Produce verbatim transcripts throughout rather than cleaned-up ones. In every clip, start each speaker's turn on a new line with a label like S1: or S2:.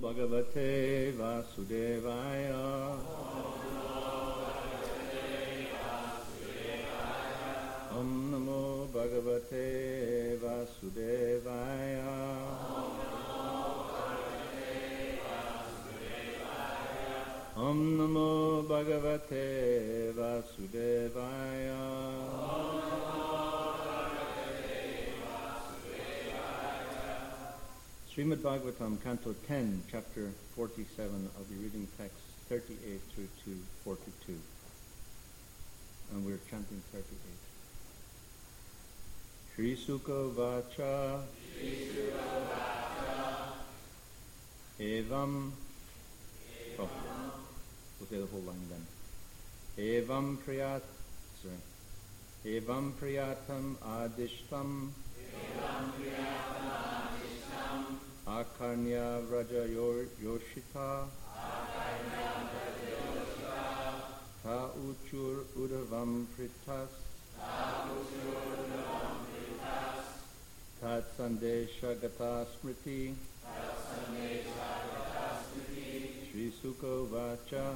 S1: Bhagavate Vasudevaya. Om Namo Bhagavate Vasudevaya. Om Namo Bhagavate Vasudevaya. Srimad Bhagavatam, Canto ten, Chapter forty-seven of the reading text thirty-eight through to forty-two. And we're chanting thirty-eight. Shri Sukha Vacha Evam. Oh, we'll say the whole line then. Evam Priyat, sorry. Evam Priyatam Adishtam Akarnya Vraja Yoshita Ta Uchur Udavam Pritas Tat Sandesha Gata Smriti Shri Sukha Vacha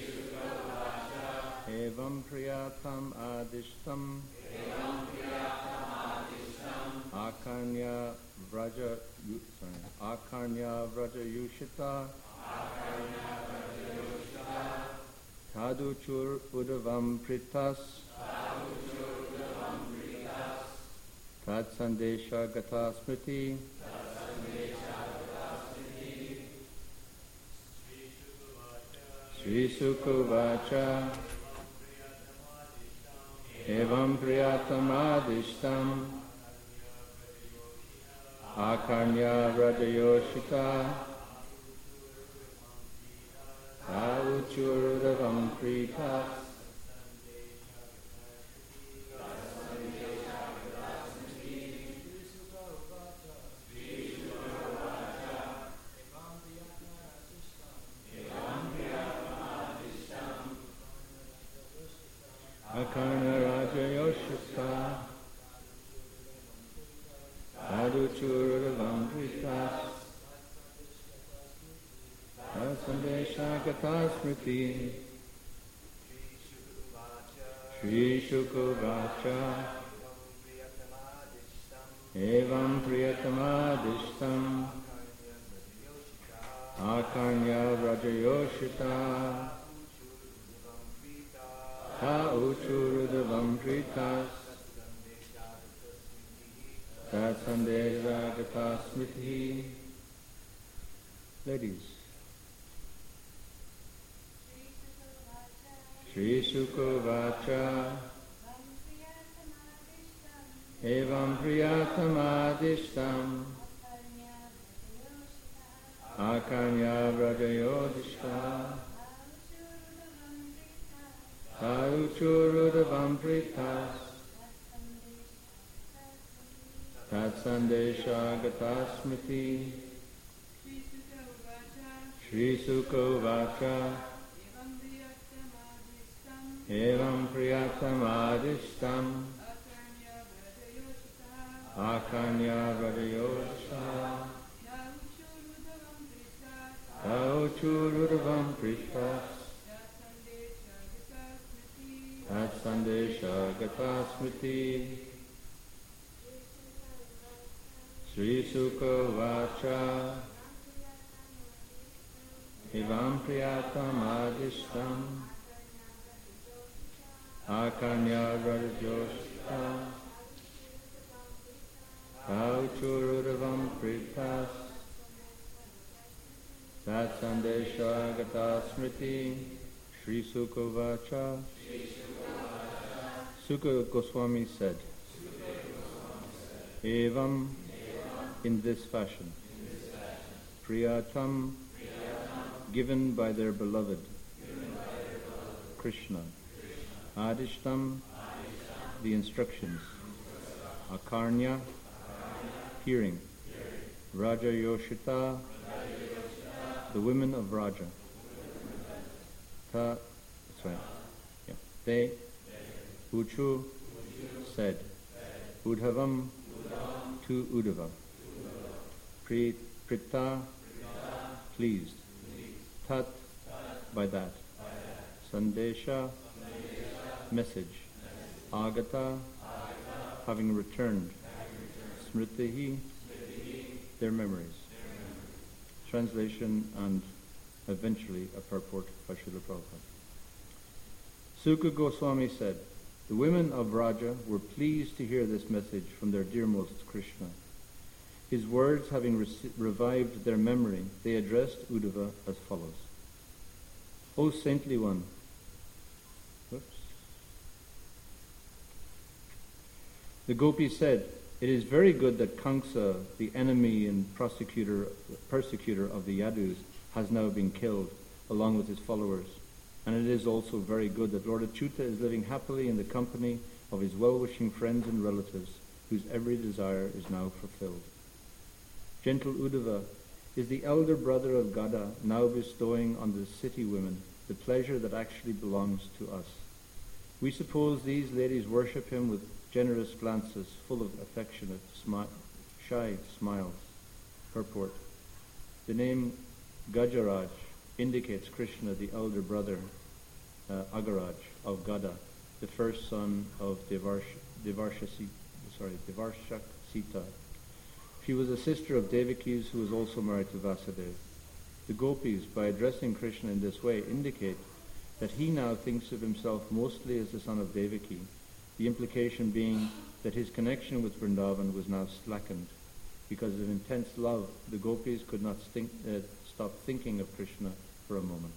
S1: Evam Priyatam Adishtam Akarnya Vraja sorry, Akarnya Vraja Yushita Taduchur Udavam Pritas Tat Sandesha Gata Smriti Shri Sukha Vacha Evam Priyatam Adishtam Akarnya Vrajayoshita Sauchurudavam Pritas Akarnya Vrajayoshita Saduchuradavam Pritas Sandesha Gata Smriti Shri Sukha Vacha Evam Priyatamadishtam Akarnya Vrajayoshita Ta Uchurudavam Pritas Tat Sandesha Gata Smriti. Ladies. Shri Sukha Vacha Evam Priyatam Adishtam Akarnya Vrajayodishta Sauchurudavam Pritas Tat Sandesha Gata Smriti Shri Sukha Vacha Evam Priyatam Adishtam Akarnya Vrajayoshita Sauchurudavam Pritas Tat Sandesha Gata Smriti Shri Sukha Vacha Evam Priyatam Adishtam Akarnya Vrajayoshita Sauchurudavam Pritas Tat Sandesha Gata Smriti Shri Sukha Vacha. Sukha Goswami said, Evam, in this fashion, Priyatam, given by their beloved, Krishna, Adishtam, the instructions, Akarnya, hearing, Raja Yoshita, the women of Raja, Ta, that's right, yeah, they, Uchu, said, Udhavam, to Udava, Pri, Prita, pleased. Tat, by that. Sandesha, message. Agata, having returned. Smritihi, their memories. Translation and eventually a purport by Srila Prabhupada. Sukha Goswami said, the women of Vraja were pleased to hear this message from their dearmost Krishna. His words having re- revived their memory, they addressed Uddhava as follows. O saintly one, whoops. The gopis said, it is very good that Kamsa, the enemy and prosecutor, persecutor of the Yadus, has now been killed, along with his followers. And it is also very good that Lord Achyuta is living happily in the company of his well-wishing friends and relatives, whose every desire is now fulfilled. Gentle Uddhava is the elder brother of Gada, now bestowing on the city women the pleasure that actually belongs to us. We suppose these ladies worship him with generous glances full of affectionate, smi- shy smiles. Purport. The name Gajaraj indicates Krishna, the elder brother, uh, Agaraj, of Gada, the first son of Devarsh, Devarshasi, sorry, Devarshak Sita. She was a sister of Devaki's, who was also married to Vasudeva. The gopis, by addressing Krishna in this way, indicate that he now thinks of himself mostly as the son of Devaki, the implication being that his connection with Vrindavan was now slackened. Because of intense love, the gopis could not stink, uh, stop thinking of Krishna for a moment.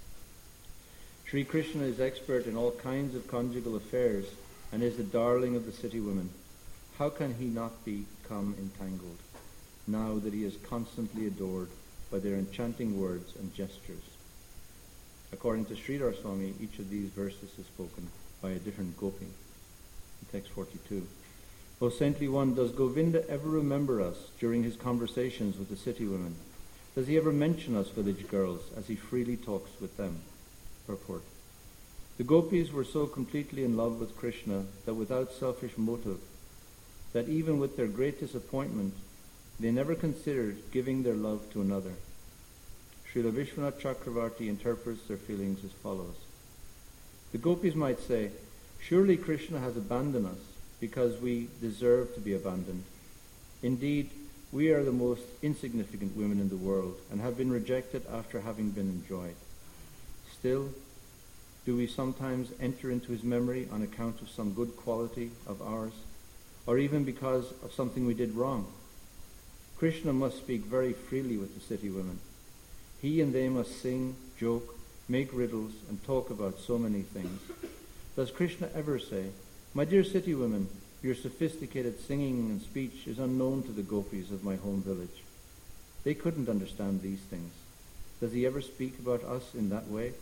S1: Sri Krishna is expert in all kinds of conjugal affairs and is the darling of the city women. How can he not become entangled, now that he is constantly adored by their enchanting words and gestures? According to Sridhar Swami, each of these verses is spoken by a different gopi. In text forty-two. O saintly one, does Govinda ever remember us during his conversations with the city women? Does he ever mention us village girls as he freely talks with them? Purport. The gopis were so completely in love with Krishna that without selfish motive, that even with their great disappointment, they never considered giving their love to another. Srila Vishwanath Chakravarti interprets their feelings as follows. The gopis might say, surely Krishna has abandoned us because we deserve to be abandoned. Indeed, we are the most insignificant women in the world and have been rejected after having been enjoyed. Still, do we sometimes enter into his memory on account of some good quality of ours, or even because of something we did wrong? Krishna must speak very freely with the city women. He and they must sing, joke, make riddles, and talk about so many things. Does Krishna ever say, my dear city women, your sophisticated singing and speech is unknown to the gopis of my home village. They couldn't understand these things. Does he ever speak about us in that way?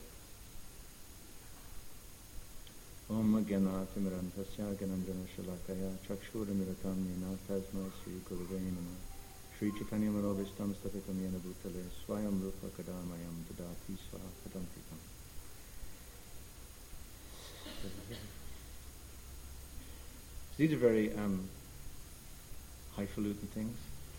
S1: Om Gyana Timirantasya Gyananjana Shalakaya Chakshura Miratam Nina Tasma Sri Gurave Namah Sri Chaitanya Manobishtam Stapitam Yena Bhutale Swayam Rupa Kadamayam Dadati Swaha Padantikam. These are very um, highfalutin things.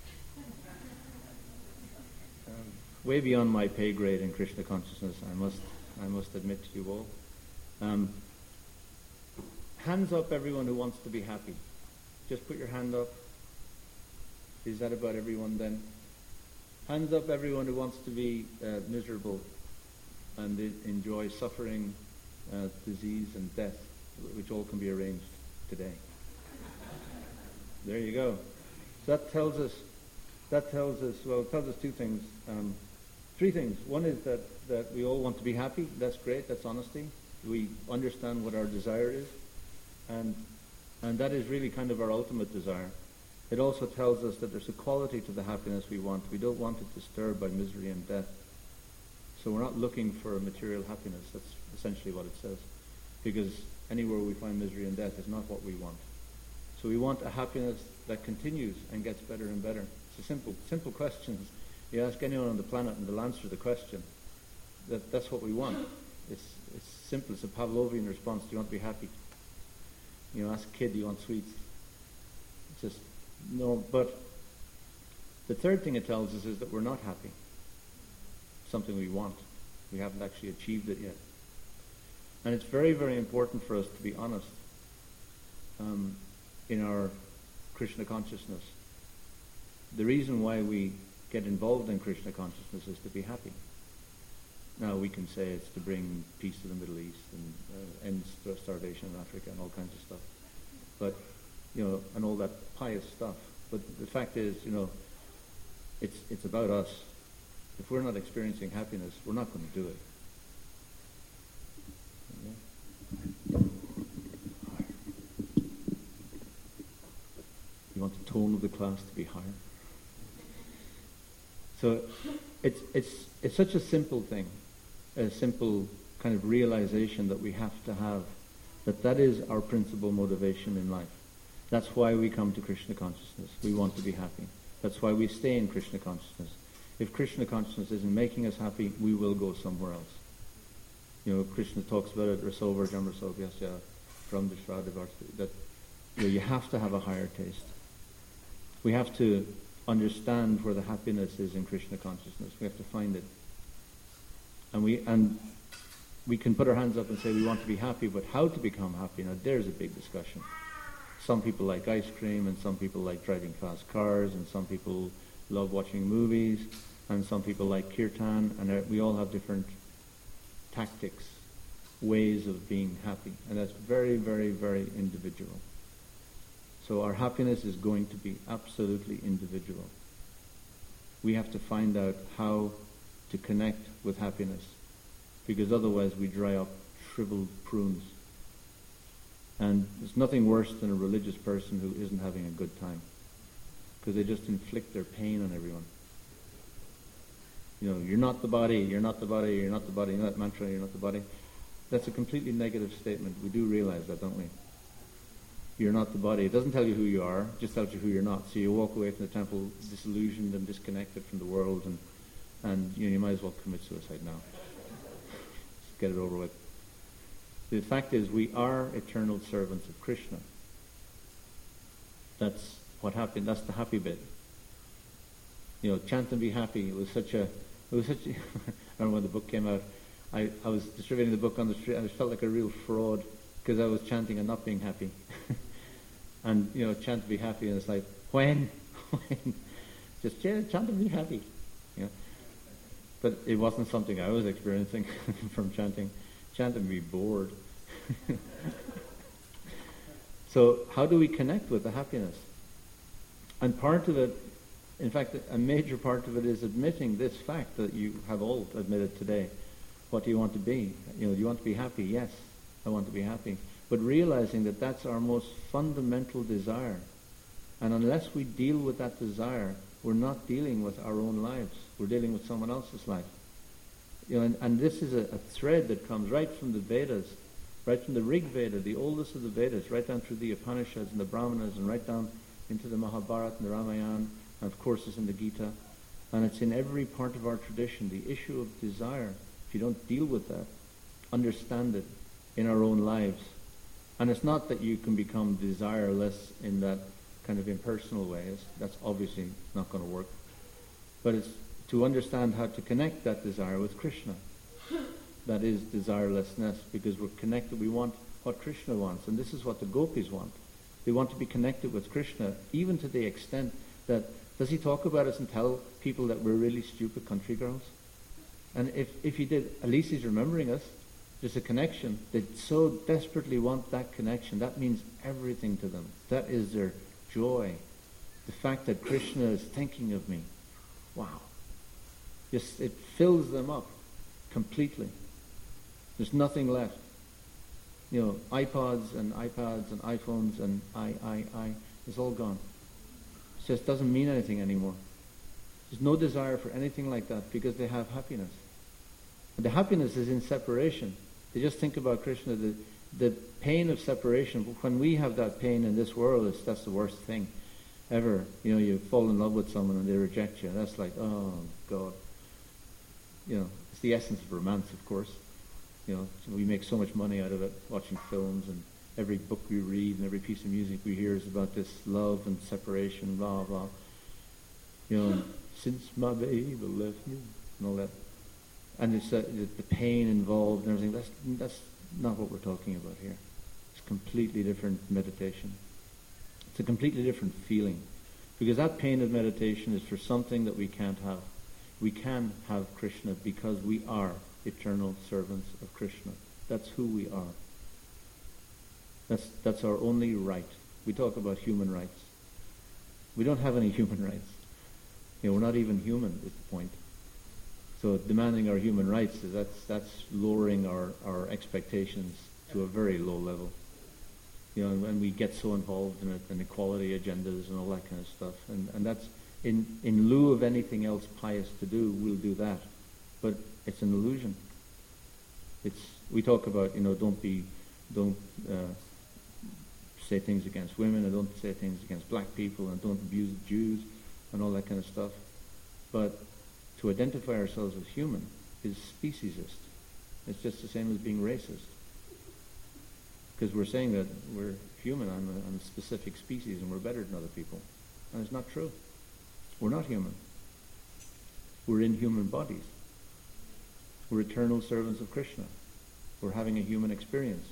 S1: Um, way beyond my pay grade in Krishna consciousness, I must I must admit to you all. Um, hands up everyone who wants to be happy. Just put your hand up. Is that about everyone then? Hands up everyone who wants to be uh, miserable and enjoy suffering, uh, disease and death, which all can be arranged today. There you go. So that tells us, that tells us, well, it tells us two things. Um, three things. One is that, that we all want to be happy. That's great. That's honesty. We understand what our desire is. And, and that is really kind of our ultimate desire. It also tells us that there's a quality to the happiness we want. We don't want it disturbed by misery and death. So we're not looking for material happiness. That's essentially what it says. Because anywhere we find misery and death is not what we want. So we want a happiness that continues and gets better and better. It's a simple, simple question. You ask anyone on the planet and they'll answer the question. That, that's what we want. It's, it's simple. It's a Pavlovian response. Do you want to be happy? You know, ask a kid, do you want sweets? It's just, no. But the third thing it tells us is that we're not happy. something we want. We haven't actually achieved it yet. And it's very, very important for us to be honest um, in our Krishna consciousness. The reason why we get involved in Krishna consciousness is to be happy. Now we can say it's to bring peace to the Middle East and uh, end st- starvation in Africa and all kinds of stuff, but you know, and all that pious stuff. But the fact is, you know, it's it's about us. If we're not experiencing happiness, we're not going to do it. Okay? You want the tone of the class to be higher. So it's it's it's such a simple thing, a simple kind of realization that we have to have, that that is our principal motivation in life. That's why we come to Krishna consciousness. We want to be happy. That's why we stay in Krishna consciousness. If Krishna consciousness isn't making us happy, we will go somewhere else. You know, Krishna talks about it, Rasovar Jamrasovyasya, from the Shradivart, that you know, you have to have a higher taste. We have to understand where the happiness is in Krishna consciousness. We have to find it. And we and we can put our hands up and say we want to be happy, but how to become happy? Now there's a big discussion. Some people like ice cream, and some people like driving fast cars, and some people love watching movies, and some people like kirtan, and we all have different tactics, ways of being happy, and that's very, very, very individual. So our happiness is going to be absolutely individual. We have to find out how to connect with happiness, because otherwise we dry up shriveled prunes. And there's nothing worse than a religious person who isn't having a good time, because they just inflict their pain on everyone. You know, you're not the body, you're not the body, you're not the body, you know that mantra, you're not the body. That's a completely negative statement. We do realize that, don't we? You're not the body. It doesn't tell you who you are, it just tells you who you're not. So you walk away from the temple disillusioned and disconnected from the world, and, and you know, you might as well commit suicide now. Just get it over with. The fact is, we are eternal servants of Krishna. That's what happened. That's the happy bit. You know, chant and be happy. It was such a. It was such. A, I remember when the book came out. I, I was distributing the book on the street, and I felt like a real fraud because I was chanting and not being happy. And you know, chant and be happy, and it's like when, when, just yeah, chant and be happy. You know, but it wasn't something I was experiencing from chanting. Chant and be bored. So how do we connect with the happiness? And part of it, in fact, a major part of it is admitting this fact that you have all admitted today. What do you want to be? You know, do you want to be happy? Yes, I want to be happy. But realizing that that's our most fundamental desire. And unless we deal with that desire, we're not dealing with our own lives. We're dealing with someone else's life. You know, and, and this is a, a thread that comes right from the Vedas, right from the Rig Veda, the oldest of the Vedas, right down through the Upanishads and the Brahmanas, and right down into the Mahabharata and the Ramayana, and of course it's in the Gita. And it's in every part of our tradition, the issue of desire. If you don't deal with that, understand it in our own lives. And it's not that you can become desireless in that kind of impersonal way. It's, that's obviously not going to work. But it's to understand how to connect that desire with Krishna. That is desirelessness, because we're connected. We want what Krishna wants, and this is what the gopis want. They want to be connected with Krishna, even to the extent that, does he talk about us and tell people that we're really stupid country girls? And if, if he did, at least he's remembering us. There's a connection. They so desperately want that connection. That means everything to them. That is their joy. The fact that Krishna is thinking of me. Wow. Just, it fills them up completely. There's nothing left. You know, iPods and iPads and iPhones and I, I, I, it's all gone. It just doesn't mean anything anymore. There's no desire for anything like that because they have happiness. And the happiness is in separation. They just think about Krishna, the, the pain of separation. When we have that pain in this world, it's, that's the worst thing ever. You know, you fall in love with someone and they reject you. That's like, oh, God. You know, it's the essence of romance, of course. You know, we make so much money out of it, watching films, and every book we read and every piece of music we hear is about this love and separation, blah, blah. You know, since my baby left me, and all that. and it's uh, the, the pain involved and everything. That's that's not what we're talking about here. It's completely different meditation. It's a completely different feeling, because that pain of meditation is for something that we can't have. We can have Krishna because we are eternal servants of Krishna. That's who we are. That's that's our only right. We talk about human rights. We don't have any human rights. You know, we're not even human is the point. So demanding our human rights, is that's that's lowering our, our expectations to a very low level. You know, and, and we get so involved in, it, in equality agendas and all that kind of stuff. And, and that's, in, in lieu of anything else pious to do, we'll do that. But it's an illusion. It's, we talk about, you know, don't be, don't uh, say things against women, and don't say things against black people, and don't abuse Jews, and all that kind of stuff. But to identify ourselves as human is speciesist. It's just the same as being racist. Because we're saying that we're human on a, on a specific species and we're better than other people. And it's not true. We're not human. We're in human bodies. We're eternal servants of Krishna. We're having a human experience.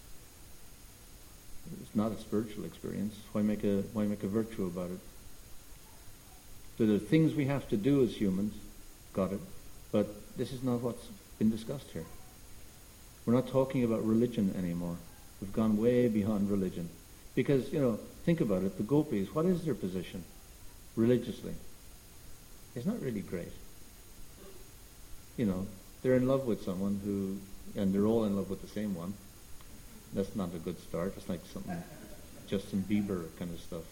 S1: It's not a spiritual experience. Why make a why make a virtue about it? So there are things we have to do as humans, got it, but this is not what's been discussed here. We're not talking about religion anymore. We've gone way beyond religion. Because, you know, think about it, the gopis, what is their position religiously? It's not really great. You know, they're in love with someone who, and they're all in love with the same one. That's not a good start. It's like something Justin Bieber kind of stuff.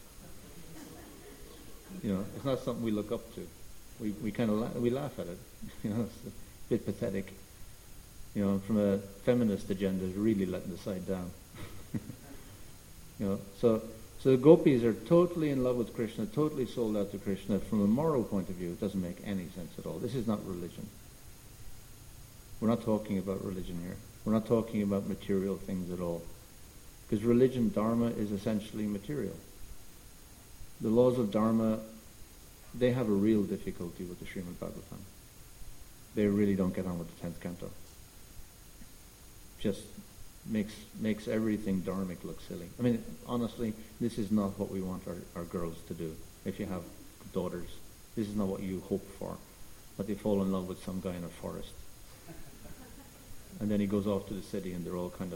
S1: You know, it's not something we look up to. We we kind of la- we laugh at it. You know, it's a bit pathetic. You know, from a feminist agenda, it's really letting the side down. You know, so so the gopis are totally in love with Krishna, totally sold out to Krishna. From a moral point of view, it doesn't make any sense at all. This is not religion. We're not talking about religion here. We're not talking about material things at all. Because religion, dharma, is essentially material. The laws of dharma, they have a real difficulty with the Srimad Bhagavatam. They really don't get on with the tenth canto. Just makes makes everything dharmic look silly. I mean, honestly, this is not what we want our, our girls to do. If you have daughters, this is not what you hope for. But they fall in love with some guy in a forest. And then he goes off to the city and they're all kind of...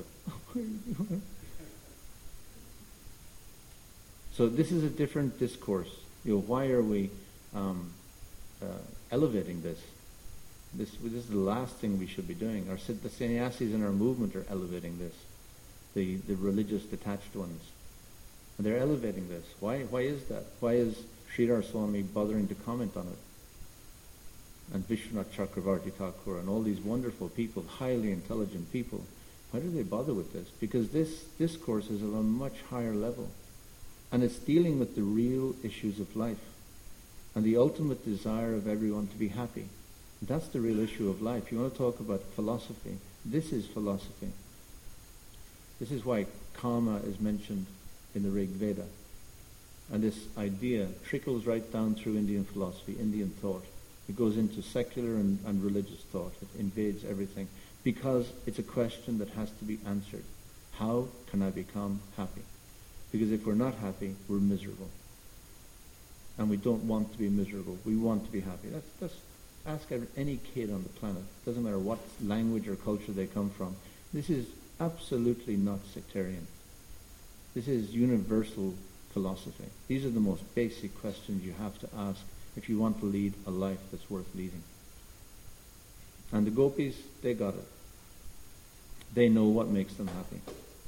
S1: So this is a different discourse. You know, why are we um, uh, elevating this? This this is the last thing we should be doing. Our the sannyasis in our movement are elevating this. The the religious detached ones. And they're elevating this. Why why is that? Why is Sridhar Swami bothering to comment on it? And Vishwanath Chakravarti Thakur and all these wonderful people, highly intelligent people, why do they bother with this? Because this discourse is of a much higher level. And it's dealing with the real issues of life and the ultimate desire of everyone to be happy. That's the real issue of life. You want to talk about philosophy? This is philosophy. This is why karma is mentioned in the Rig Veda. And this idea trickles right down through Indian philosophy, Indian thought. It goes into secular and, and religious thought. It invades everything because it's a question that has to be answered. How can I become happy? Because if we're not happy, we're miserable. And we don't want to be miserable. We want to be happy. That's, that's ask any kid on the planet. Doesn't matter what language or culture they come from. This is absolutely not sectarian. This is universal philosophy. These are the most basic questions you have to ask if you want to lead a life that's worth leading. And the gopis, they got it. They know what makes them happy.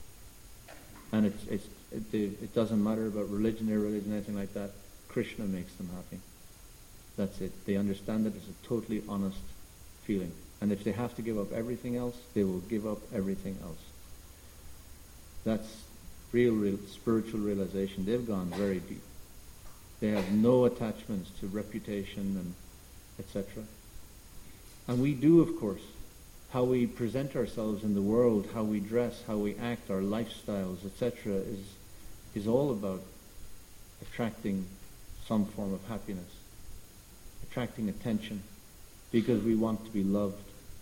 S1: And it's, it's, it, it doesn't matter about religion, irreligion, anything like that. Krishna makes them happy. That's it. They understand that it's a totally honest feeling. And if they have to give up everything else, they will give up everything else. That's real, real spiritual realization. They've gone very deep. They have no attachments to reputation and et cetera. And we do, of course. How we present ourselves in the world, how we dress, how we act, our lifestyles, et cetera, is is all about attracting some form of happiness, attracting attention, because we want to be loved,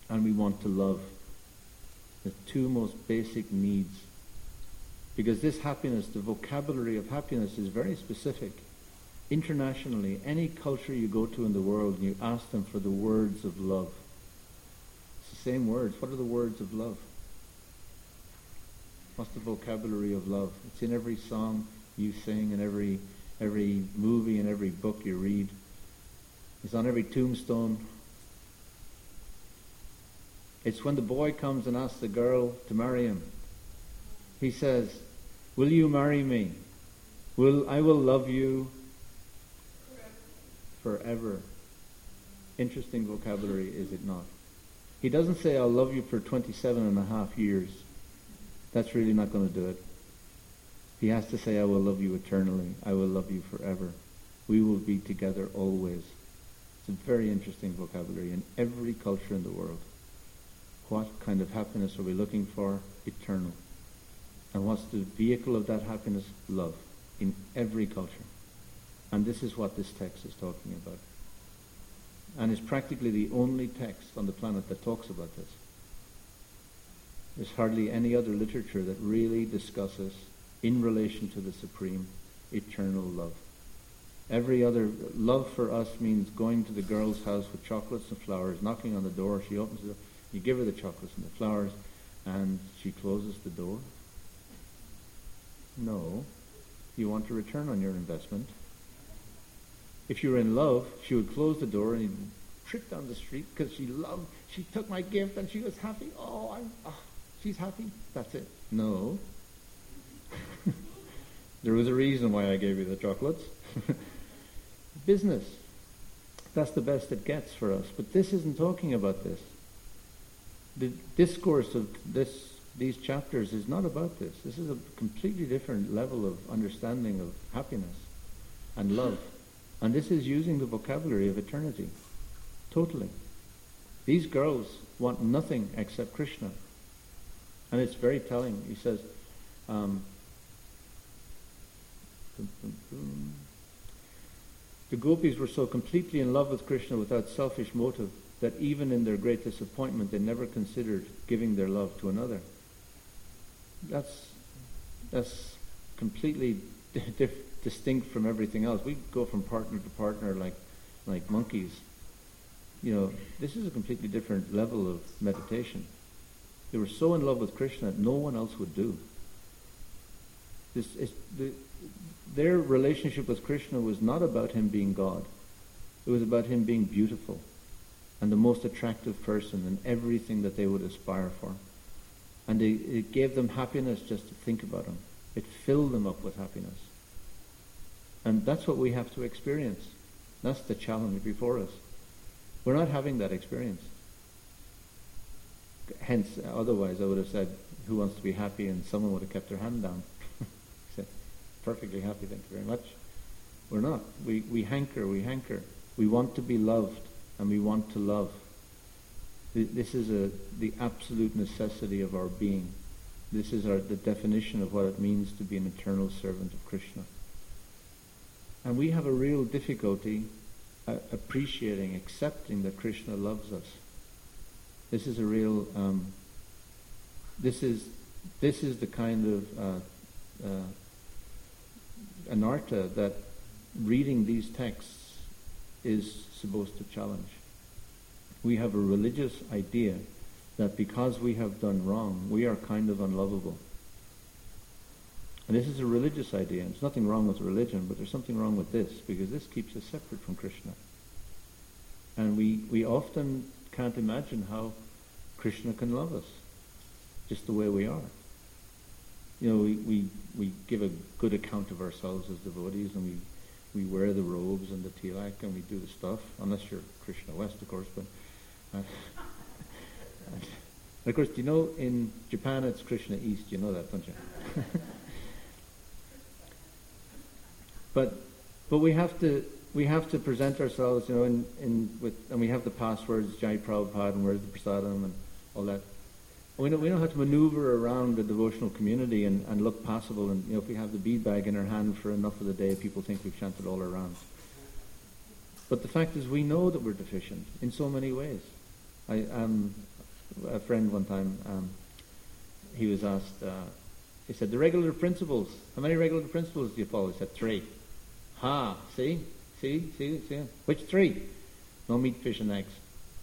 S1: and we want to love. The two most basic needs. Because this happiness, the vocabulary of happiness, is very specific. Internationally, any culture you go to in the world and you ask them for the words of love, it's the same words. What are the words of love? What's the vocabulary of love? It's in every song you sing, and every every movie and every book you read. It's on every tombstone. It's when the boy comes and asks the girl to marry him. He says, "Will you marry me? Will I will love you forever." Interesting vocabulary, is it not? He doesn't say, "I'll love you for twenty-seven and a half years." That's really not going to do it. He has to say, "I will love you eternally. I will love you forever. We will be together always." It's a very interesting vocabulary in every culture in the world. What kind of happiness are we looking for? Eternal. And what's the vehicle of that happiness? Love. In every culture. And this is what this text is talking about. And it's practically the only text on the planet that talks about this. There's hardly any other literature that really discusses, in relation to the supreme, eternal love. Every other, love for us means going to the girl's house with chocolates and flowers, knocking on the door, she opens the door, you give her the chocolates and the flowers, and she closes the door. No. You want a return on your investment. If you were in love, she would close the door and you'd trip down the street because she loved, she took my gift and she was happy. Oh, I'm, oh, she's happy. That's it. No. There was a reason why I gave you the chocolates. Business. That's the best it gets for us. But this isn't talking about this. The discourse of this, these chapters is not about this. This is a completely different level of understanding of happiness and love. And this is using the vocabulary of eternity. Totally. These girls want nothing except Krishna. And it's very telling. He says, um, the gopis were so completely in love with Krishna without selfish motive that even in their great disappointment they never considered giving their love to another. That's that's completely dif- distinct from everything else. We go from partner to partner like like monkeys. You know, this is a completely different level of meditation. They were so in love with Krishna that no one else would do. This is the, their relationship with Krishna was not about him being God. It was about him being beautiful and the most attractive person and everything that they would aspire for. And they, it gave them happiness just to think about him. It filled them up with happiness. And that's what we have to experience. That's the challenge before us. We're not having that experience. Hence, otherwise I would have said, who wants to be happy? And someone would have kept their hand down. Said, perfectly happy, thank you very much. We're not. We, we hanker, we hanker. We want to be loved, and we want to love. This is a, the absolute necessity of our being. This is our, the definition of what it means to be an eternal servant of Krishna. And we have a real difficulty uh, appreciating, accepting that Krishna loves us. This is a real, um, this is this is the kind of uh, uh, anartha that reading these texts is supposed to challenge. We have a religious idea that because we have done wrong, we are kind of unlovable. And this is a religious idea. There's nothing wrong with religion, but there's something wrong with this, because this keeps us separate from Krishna. And we, we often can't imagine how Krishna can love us, just the way we are. You know, we, we, we give a good account of ourselves as devotees, and we, we wear the robes and the tilak, and we do the stuff, unless you're Krishna West, of course. But uh, and of course, do you know in Japan it's Krishna East? You know that, don't you? but but we have to we have to present ourselves, you know, in, in with and we have the passwords, Jai Prabhupada, and where's the prasadam and all that. And we know we know how to maneuver around the devotional community and, and look passable. And you know, if we have the bead bag in our hand for enough of the day, people think we've chanted all around. But the fact is, we know that we're deficient in so many ways. I um a friend one time, um, he was asked, uh, he said, the regulative principles, how many regulative principles do you follow? He said, three. Ha, see, see, see, see. Which three? No meat, fish, and eggs.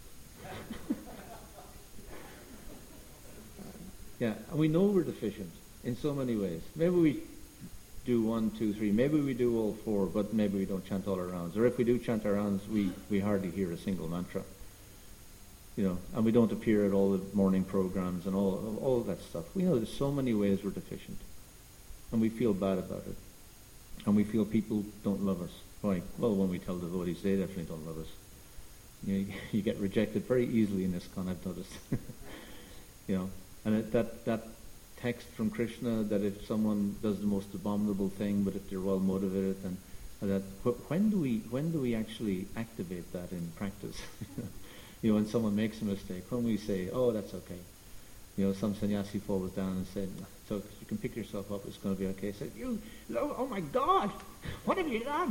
S1: Yeah, and we know we're deficient in so many ways. Maybe we do one, two, three. Maybe we do all four, but maybe we don't chant all our rounds. Or if we do chant our rounds, we, we hardly hear a single mantra. You know, and we don't appear at all the morning programs and all all that stuff. We know there's so many ways we're deficient, and we feel bad about it, and we feel people don't love us. Why? Well, when we tell devotees, they definitely don't love us. You know, you get rejected very easily in ISKCON, I've noticed. You know, and it, that that text from Krishna that if someone does the most abominable thing, but if they're well motivated, then that when do we when do we actually activate that in practice? You know, when someone makes a mistake, when we say, "Oh, that's okay," you know, some sannyasi falls down and said, "So you can pick yourself up; it's going to be okay." Said, "You, oh my God, what have you done?"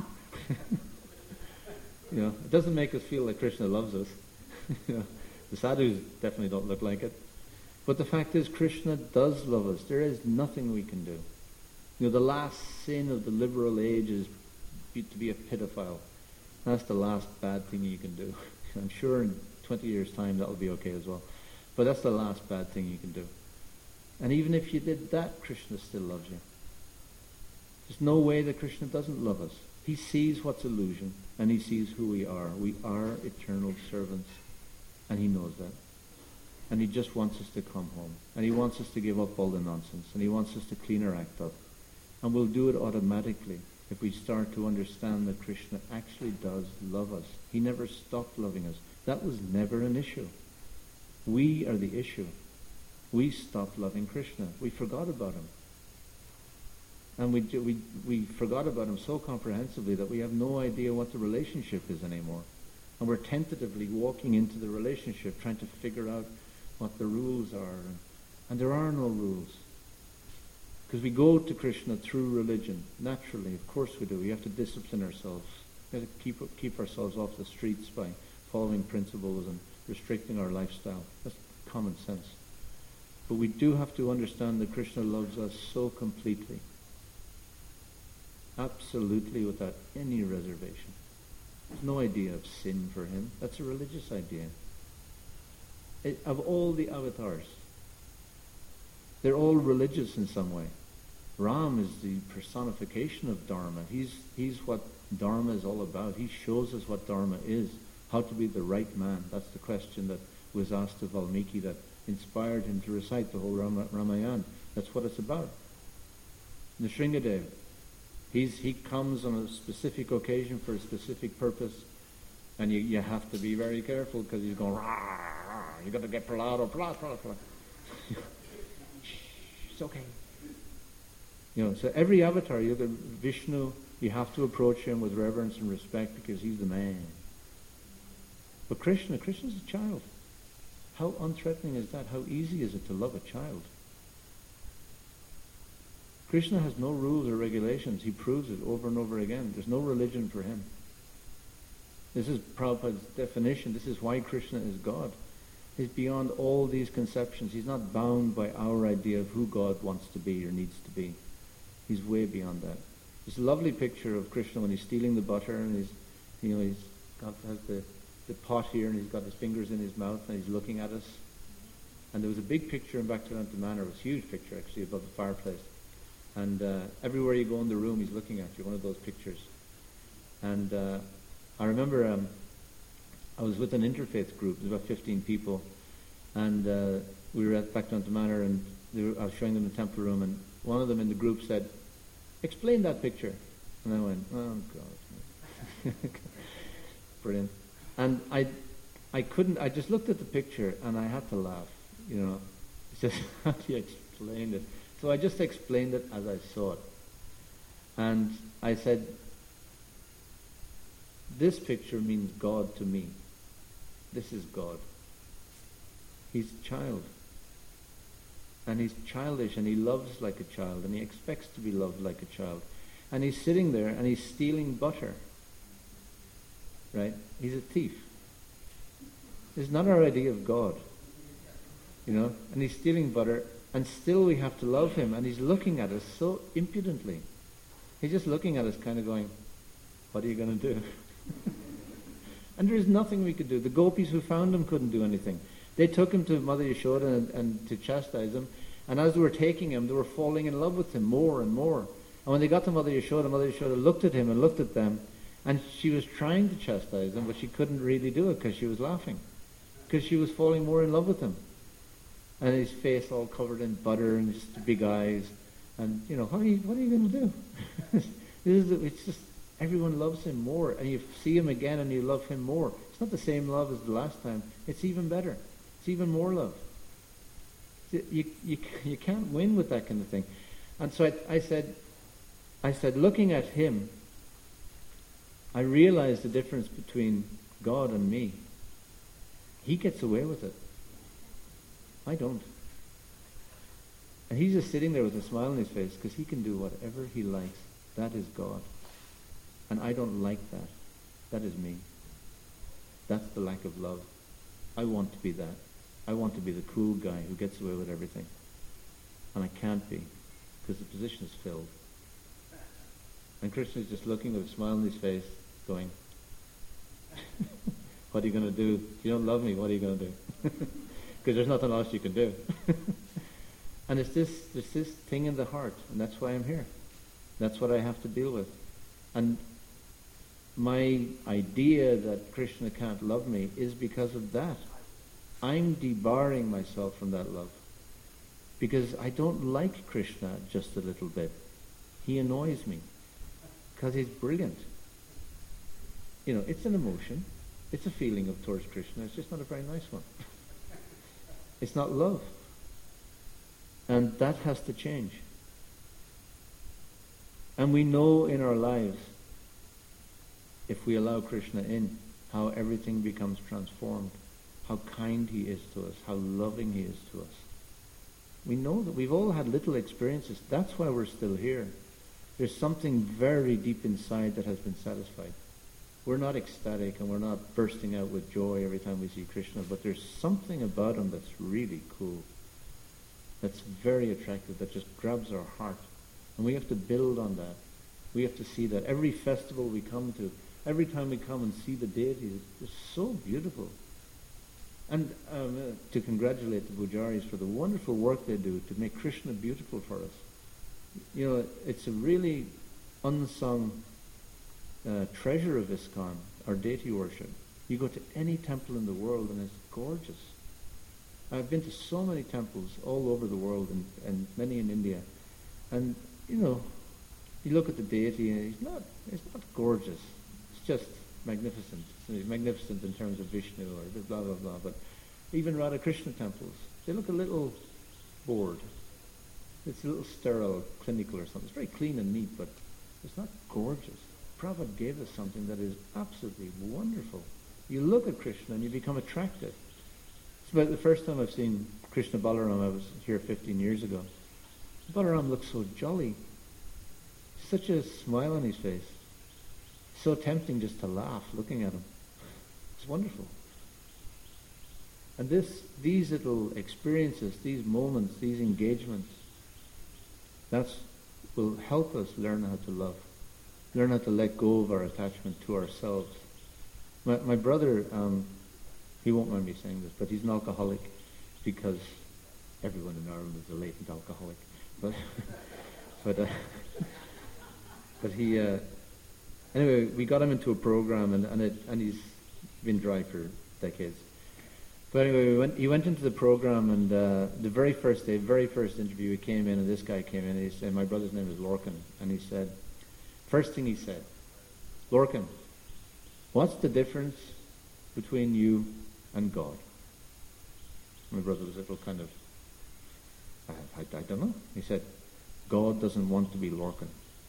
S1: You know, it doesn't make us feel like Krishna loves us. You know, the sadhus definitely don't look like it. But the fact is, Krishna does love us. There is nothing we can do. You know, the last sin of the liberal age is be, to be a pedophile. That's the last bad thing you can do. I'm sure in twenty years' time that'll be okay as well. But that's the last bad thing you can do. And even if you did that, Krishna still loves you. There's no way that Krishna doesn't love us. He sees what's illusion, and he sees who we are. We are eternal servants, and he knows that. And he just wants us to come home. And he wants us to give up all the nonsense. And he wants us to clean our act up. And we'll do it automatically if we start to understand that Krishna actually does love us. He never stopped loving us. That was never an issue. We are the issue. We stopped loving Krishna. We forgot about him. And we, we, we forgot about him so comprehensively that we have no idea what the relationship is anymore. And we're tentatively walking into the relationship, trying to figure out what the rules are. And there are no rules. Because we go to Krishna through religion. Naturally, of course we do. We have to discipline ourselves. We have to keep, keep ourselves off the streets by following principles and restricting our lifestyle. That's common sense. But we do have to understand that Krishna loves us so completely. Absolutely, without any reservation. There's no idea of sin for him. That's a religious idea. It, of all the avatars, they're all religious in some way. Ram is the personification of Dharma. He's, he's what Dharma is all about. He shows us what Dharma is, how to be the right man. That's the question that was asked of Valmiki that inspired him to recite the whole Ram- Ramayana. That's what it's about. Nrsingadev, he's, he comes on a specific occasion for a specific purpose, and you, you have to be very careful because he's going, rah, rah, you got to get Prahlad, Prahlad, Prahlad, Prahlad. It's okay. You know, so every avatar, you look at Vishnu, you have to approach him with reverence and respect because he's the man. But Krishna, Krishna's a child. How unthreatening is that? How easy is it to love a child? Krishna has no rules or regulations. He proves it over and over again. There's no religion for him. This is Prabhupada's definition. This is why Krishna is God. He's beyond all these conceptions. He's not bound by our idea of who God wants to be or needs to be. He's way beyond that. There's a lovely picture of Krishna when he's stealing the butter and he's, you know, he's got has the, the pot here and he's got his fingers in his mouth and he's looking at us. And there was a big picture in Bhaktivedanta Manor. It was a huge picture actually above the fireplace. And uh, everywhere you go in the room, he's looking at you. One of those pictures. And uh, I remember. Um, I was with an interfaith group, there was about fifteen people, and uh, we were at Bhaktivedanta Manor, and they were, I was showing them the temple room, and one of them in the group said, "Explain that picture." And I went, "Oh God." Brilliant. And I I couldn't, I just looked at the picture, and I had to laugh, you know. It's just, how do you explain it? So I just explained it as I saw it. And I said, this picture means God to me. This is God. He's a child. And he's childish and he loves like a child and he expects to be loved like a child. And he's sitting there and he's stealing butter. Right? He's a thief. It's not our idea of God. You know, and he's stealing butter, and still we have to love him, and he's looking at us so impudently. He's just looking at us kind of going, what are you going to do? And there is nothing we could do. The gopis who found him couldn't do anything. They took him to Mother Yashoda and, and to chastise him, and as they were taking him, they were falling in love with him more and more. And when they got to Mother Yashoda, Mother Yashoda looked at him and looked at them, and she was trying to chastise him, but she couldn't really do it because she was laughing, because she was falling more in love with him. And his face all covered in butter and just big eyes, and you know, what are you, what are you going to do? this is, it's just, everyone loves him more, and you see him again and you love him more. It's not the same love as the last time. It's even better. It's even more love. You, you, you can't win with that kind of thing. And so I, I said, I said, looking at him, I realized the difference between God and me. He gets away with it. I don't. And he's just sitting there with a smile on his face because he can do whatever he likes. That is God. And I don't like that. That is me. That's the lack of love. I want to be that. I want to be the cool guy who gets away with everything. And I can't be, because the position is filled. And Krishna is just looking with a smile on his face, going, what are you going to do? If you don't love me, what are you going to do? Because there's nothing else you can do. And it's this, it's this thing in the heart, and that's why I'm here. That's what I have to deal with. And my idea that Krishna can't love me is because of that. I'm debarring myself from that love. Because I don't like Krishna just a little bit. He annoys me. Because he's brilliant. You know, it's an emotion. It's a feeling of towards Krishna. It's just not a very nice one. It's not love. And that has to change. And we know in our lives, if we allow Krishna in, how everything becomes transformed, how kind he is to us, how loving he is to us. We know that we've all had little experiences. That's why we're still here. There's something very deep inside that has been satisfied. We're not ecstatic and we're not bursting out with joy every time we see Krishna, but there's something about him that's really cool, that's very attractive, that just grabs our heart. And we have to build on that. We have to see that. Every festival we come to, every time we come and see the deities, it's so beautiful. And um, uh, to congratulate the Pujaris for the wonderful work they do to make Krishna beautiful for us. You know, it's a really unsung uh, treasure of ISKCON, our deity worship. You go to any temple in the world and it's gorgeous. I've been to so many temples all over the world and, and many in India. And, you know, you look at the deity and he's not, it's not gorgeous. It's just magnificent. It's magnificent in terms of Vishnu or blah, blah, blah. But even Radha Krishna temples, they look a little bored. It's a little sterile, clinical or something. It's very clean and neat, but it's not gorgeous. Prabhupada gave us something that is absolutely wonderful. You look at Krishna and you become attracted. It's about the first time I've seen Krishna Balaram. I was here fifteen years ago. Balaram looks so jolly. Such a smile on his face. So tempting just to laugh looking at him. It's wonderful. And this, these little experiences, these moments, these engagements, that's will help us learn how to love. Learn how to let go of our attachment to ourselves. My, my brother, um, he won't mind me saying this, but he's an alcoholic because everyone in Ireland is a latent alcoholic. But, but, uh, but he, uh, anyway, we got him into a program, and and, it, and he's been dry for decades. But anyway, we went, he went into the program, and uh, the very first day, very first interview, he came in, and this guy came in, and he said, my brother's name is Lorcan, and he said, first thing he said, Lorcan, what's the difference between you and God? My brother was a little kind of, I, I, I don't know. He said, God doesn't want to be Lorcan.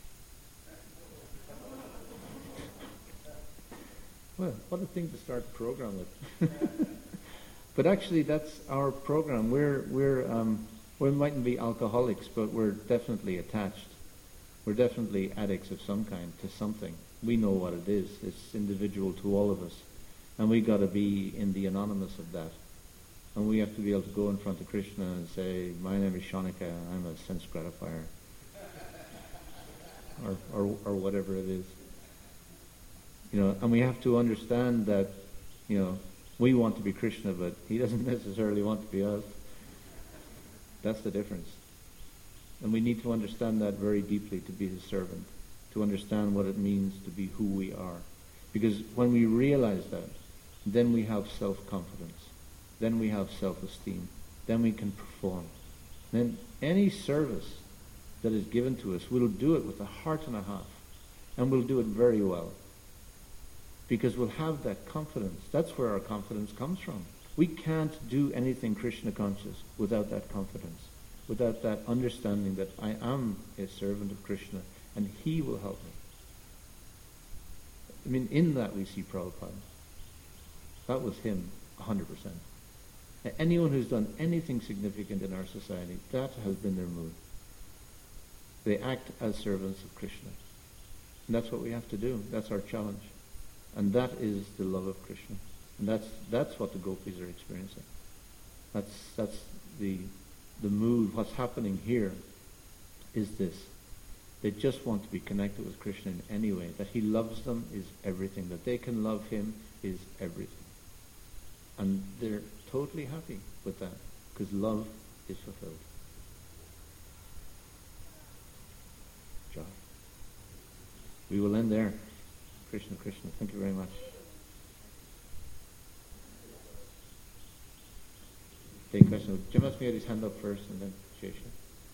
S1: Well, what a thing to start a program with. But actually, that's our program. We're we're um, we mightn't be alcoholics, but we're definitely attached. We're definitely addicts of some kind to something. We know what it is. It's individual to all of us, and we got to be in the anonymous of that. And we have to be able to go in front of Krishna and say, my name is Shanika, I'm a sense gratifier. or, or or whatever it is. You know, and we have to understand that, you know, we want to be Krishna, but he doesn't necessarily want to be us. That's the difference. And we need to understand that very deeply to be his servant, to understand what it means to be who we are. Because when we realize that, then we have self-confidence. Then we have self-esteem. Then we can perform. Then any service that is given to us, we'll do it with a heart and a half. And we'll do it very well. Because we'll have that confidence. That's where our confidence comes from. We can't do anything Krishna conscious without that confidence, without that understanding that I am a servant of Krishna and he will help me. I mean, in that we see Prabhupada. That was him, one hundred percent. Anyone who's done anything significant in our society, that has been their mood. They act as servants of Krishna. And that's what we have to do. That's our challenge. And that is the love of Krishna. And that's that's what the gopis are experiencing. That's that's the the mood. What's happening here is this. They just want to be connected with Krishna in any way. That he loves them is everything. That they can love him is everything. And they're totally happy with that, because love is fulfilled. Joy. We will end there. Krishna, Krishna. Thank you very much. Take question. Jim asked me to get his hand up first, and then Shesha.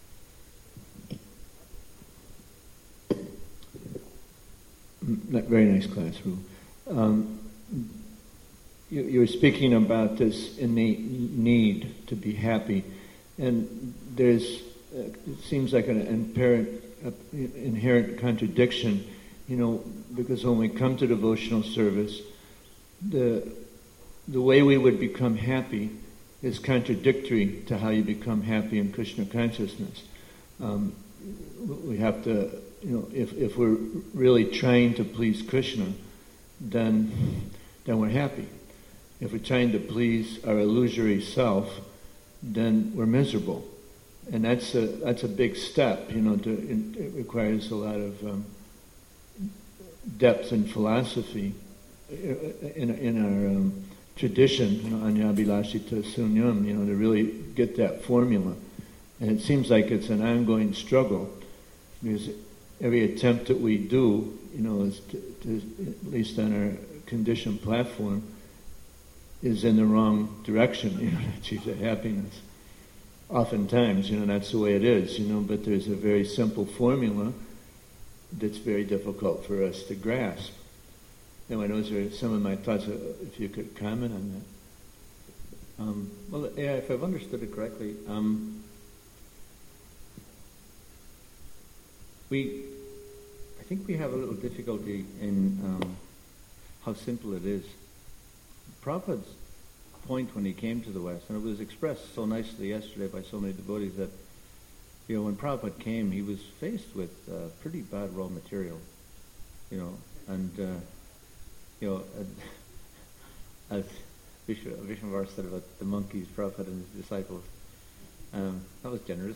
S2: Very nice class, Ru. Um, you, you were speaking about this innate need to be happy, and there's uh, it seems like an inherent, uh, inherent contradiction, you know, because when we come to devotional service, the the way we would become happy is contradictory to how you become happy in Krishna consciousness. Um, we have to, you know, if if we're really trying to please Krishna, then then we're happy. If we're trying to please our illusory self, then we're miserable, and that's a that's a big step. You know, to, it requires a lot of um, depth in philosophy in in our um, tradition, you know, Anyabhilasita Sunyam, you know, to really get that formula. And it seems like it's an ongoing struggle, because every attempt that we do, you know, is to, to, at least on our conditioned platform, is in the wrong direction, you know, to achieve that happiness. Oftentimes, you know, that's the way it is, you know, but there's a very simple formula that's very difficult for us to grasp. Anyway, those are some of my thoughts. If you could comment on that.
S1: Um, well, yeah, if I've understood it correctly, um, we, I think we have a little difficulty in um, how simple it is. Prabhupada's point when he came to the West, and it was expressed so nicely yesterday by so many devotees, that, you know, when Prabhupada came, he was faced with uh, pretty bad raw material, you know, and, uh, you know, uh, as Vishnu, Vishnuvar said about the monkeys, Prabhupada and his disciples, um, that was generous.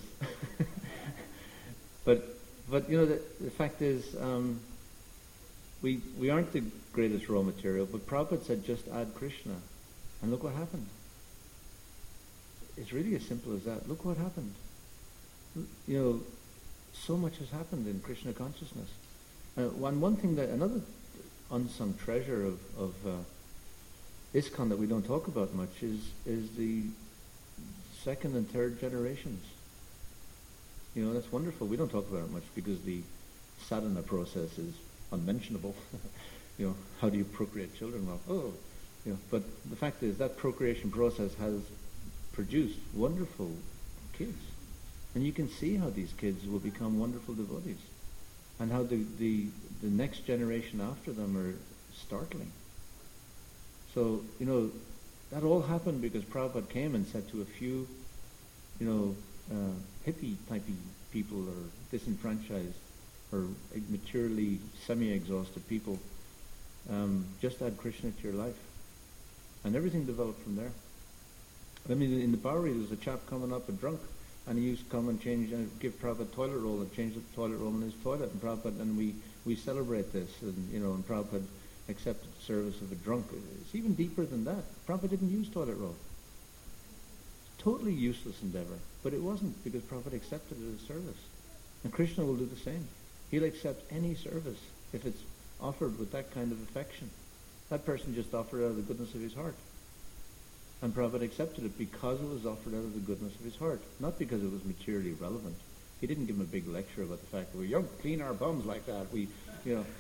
S1: but, but you know, the, the fact is, um, we we aren't the greatest raw material, but Prabhupada said just add Krishna, and look what happened. It's really as simple as that. Look what happened. You know, so much has happened in Krishna consciousness. Uh, one one thing that another unsung treasure of of uh, ISKCON that we don't talk about much is is the second and third generations. You know, that's wonderful. We don't talk about it much because the sadhana process is unmentionable. You know, how do you procreate children? Well, oh, you know, but the fact is that procreation process has produced wonderful kids. And you can see how these kids will become wonderful devotees, and how the, the, the next generation after them are startling. So, you know, that all happened because Prabhupada came and said to a few, you know, uh, hippie-typey people or disenfranchised or maturely semi-exhausted people, um, just add Krishna to your life. And everything developed from there. I mean, in the Bowery, there was a chap coming up a drunk, and he used to come and change and give Prabhupada toilet roll and change the toilet roll in his toilet, and Prabhupada, and we, we celebrate this, and you know, and Prabhupada accepted the service of a drunk. It's even deeper than that. Prabhupada didn't use toilet roll. Totally useless endeavor, but it wasn't, because Prabhupada accepted it as service. And Krishna will do the same. He'll accept any service if it's offered with that kind of affection. That person just offered out of the goodness of his heart. And Prabhupada accepted it because it was offered out of the goodness of his heart, not because it was materially relevant. He didn't give him a big lecture about the fact that we don't clean our bums like that. We, you know.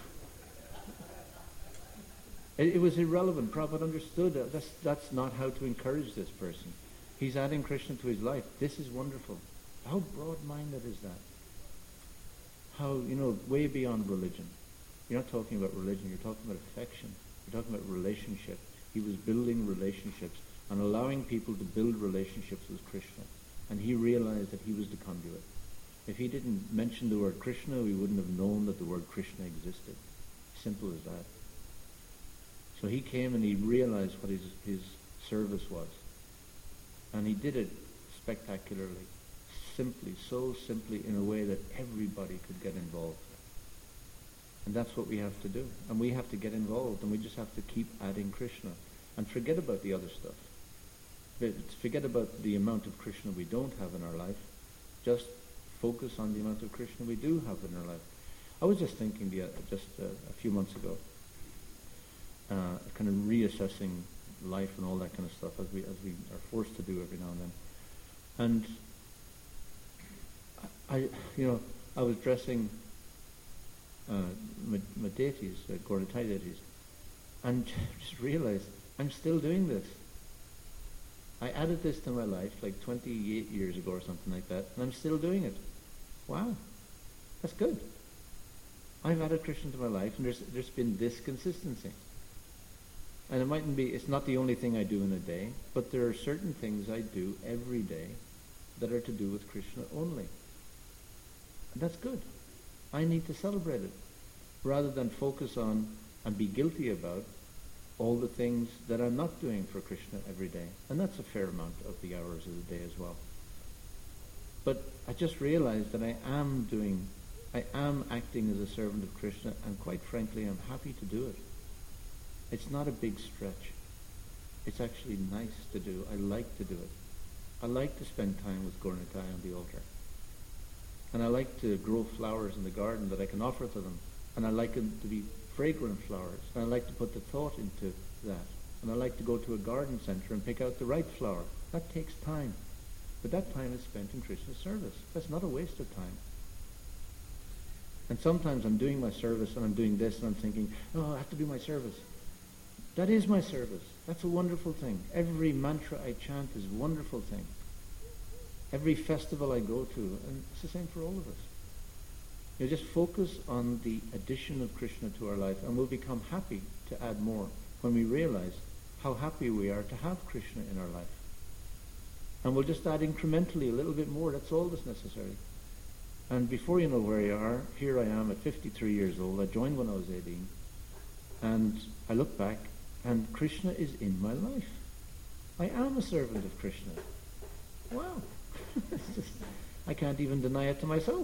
S1: It, it was irrelevant. Prabhupada understood that. That's, that's not how to encourage this person. He's adding Krishna to his life. This is wonderful. How broad-minded is that? How, you know, way beyond religion. You're not talking about religion, you're talking about affection. You're talking about relationship. He was building relationships and allowing people to build relationships with Krishna. And he realized that he was the conduit. If he didn't mention the word Krishna, we wouldn't have known that the word Krishna existed. Simple as that. So he came and he realized what his, his service was. And he did it spectacularly, simply, so simply, in a way that everybody could get involved. And that's what we have to do. And we have to get involved, and we just have to keep adding Krishna. And forget about the other stuff. Forget about the amount of Krishna we don't have in our life. Just focus on the amount of Krishna we do have in our life. I was just thinking the, uh, just uh, a few months ago, uh, kind of reassessing life and all that kind of stuff, as we as we are forced to do every now and then. And I, you know, I was dressing uh, my, my deities, uh, Gauratai deities, and just realized I'm still doing this. I added this to my life like twenty-eight years ago or something like that, and I'm still doing it. Wow, that's good. I've added Krishna to my life, and there's there's been this consistency. And it mightn't be, it's not the only thing I do in a day, but there are certain things I do every day that are to do with Krishna only. And that's good. I need to celebrate it, rather than focus on and be guilty about all the things that I'm not doing for Krishna every day. And that's a fair amount of the hours of the day as well. But I just realized that I am doing, I am acting as a servant of Krishna, and quite frankly, I'm happy to do it. It's not a big stretch. It's actually nice to do. I like to do it. I like to spend time with Gauratai on the altar. And I like to grow flowers in the garden that I can offer to them. And I like them to be fragrant flowers. And I like to put the thought into that. And I like to go to a garden center and pick out the right flower. That takes time. But that time is spent in Krishna's service. That's not a waste of time. And sometimes I'm doing my service and I'm doing this and I'm thinking, oh, I have to do my service. That is my service. That's a wonderful thing. Every mantra I chant is a wonderful thing. Every festival I go to, and it's the same for all of us. You just focus on the addition of Krishna to our life, and we'll become happy to add more when we realize how happy we are to have Krishna in our life. And we'll just add incrementally a little bit more. That's all that's necessary. And before you know where you are, here I am at fifty-three years old. I joined when I was eighteen. And I look back, and Krishna is in my life. I am a servant of Krishna. Wow. It's just, I can't even deny it to myself.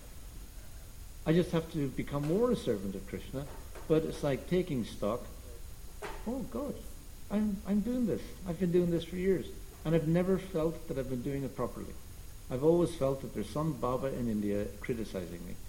S1: I just have to become more a servant of Krishna. But it's like taking stock. Oh God, I'm I'm doing this. I've been doing this for years. And I've never felt that I've been doing it properly. I've always felt that there's some Baba in India criticizing me.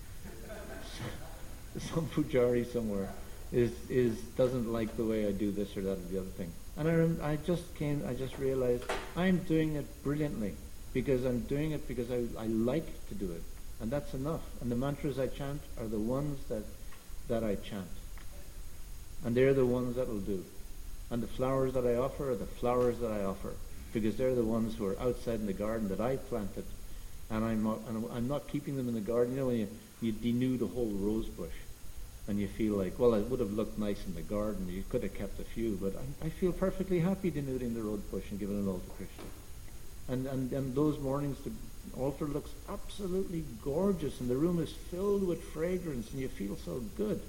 S1: Some pujari somewhere is is doesn't like the way I do this or that or the other thing. And I rem- I just came, I just realized I'm doing it brilliantly because I'm doing it because I, I like to do it. And that's enough. And the mantras I chant are the ones that that I chant. And they're the ones that will do. And the flowers that I offer are the flowers that I offer, because they're the ones who are outside in the garden that I planted. And I'm not, and I'm not keeping them in the garden. You know, when you, you denude a whole rose bush, and you feel like, well, it would have looked nice in the garden. You could have kept a few, but I, I feel perfectly happy denuding the rose bush and giving it all to Krishna. And, and, and those mornings, the altar looks absolutely gorgeous, and the room is filled with fragrance, and you feel so good.